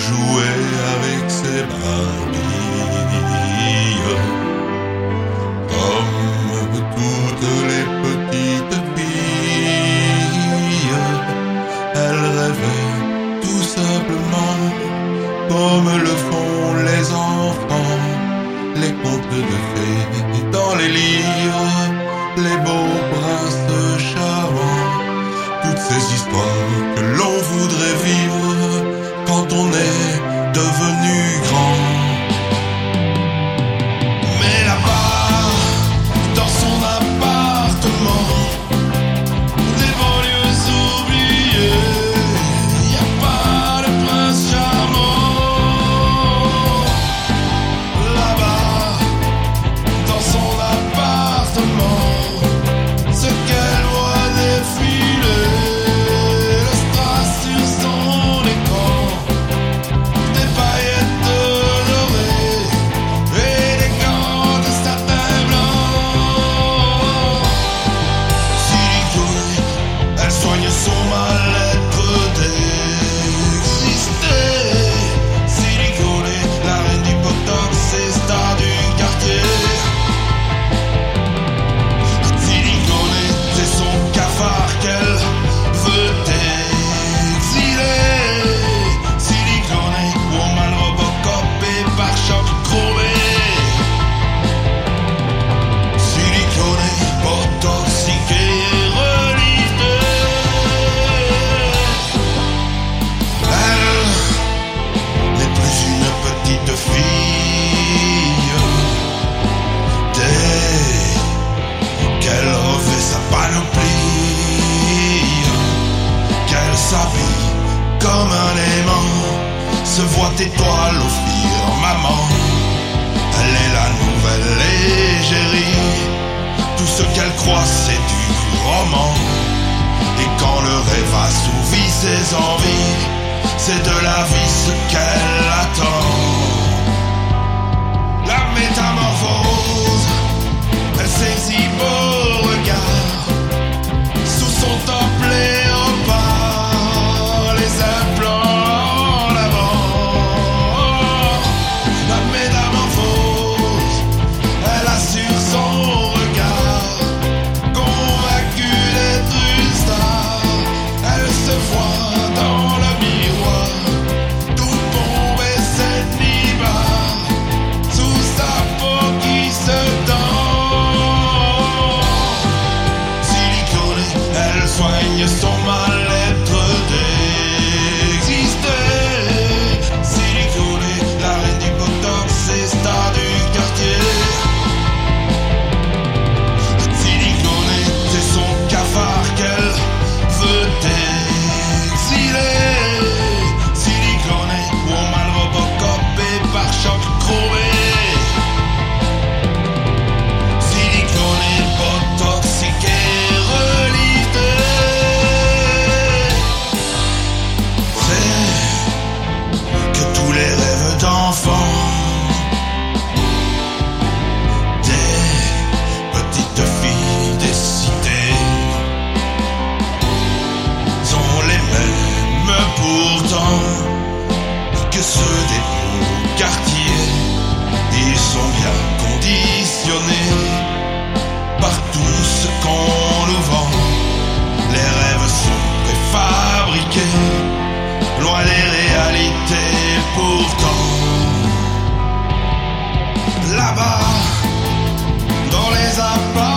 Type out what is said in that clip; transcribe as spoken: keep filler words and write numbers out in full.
jouait avec ses Barbies. Comme toutes les petites filles, elle rêvait tout simplement, comme le font les enfants, les contes de fées dans les livres, les beaux princes charmants, toutes ces histoires que l'on voudrait vivre quand on est devenu grand. Mais là-bas, dans son appartement, des banlieues oubliées, y a pas de prince charmant. Là-bas, dans son appartement, ce qu'elle voit défiler, le strass sur son écran, des paillettes dorées et des gants de satin blanc. Siliconée, elle soigne son mal-être d'exister. Siliconée, la reine du botox et star du quartier. Siliconée, c'est son cafard qu'elle veut exiler. Siliconée, woman Robocop et pare-choc chromé. Siliconée, botoxique et relivée. Elle n'est plus une petite fille. Dès qu'elle revêt sa panoplie, qu'elle s'habille comme un aimant, se voit étoile au firmament. Elle est la nouvelle égérie, tout ce qu'elle croit c'est du roman. Et quand le rêve assouvit ses envies, c'est de la vie ce qu'elle attend. La métamorphose, elle saisit beau regard, sous son top léopard, les implants en avant. La métamorphose, elle assure son regard, convaincue d'être une star. Elle se voit dans le miroir, tout bombe et cette nibar, sous sa peau qui se tend. Siliconée, elle soigne son mal-être d'exister. Siliconée, la reine du botox et star du quartier. Siliconée, c'est son cafard qu'elle veut exiler. Siliconée, woman Robocop et pare-choc chromé. Siliconée, botoxique et relivée. C'est que tous les rêves d'enfants, des petites filles des cités, sont les mêmes pourtant que ceux des beaux quartiers. Ils sont bien conditionnés par tout ce qu'on nous vend. Les rêves sont préfabriqués, loin des réalités pourtant. Là-bas, dans les appartements,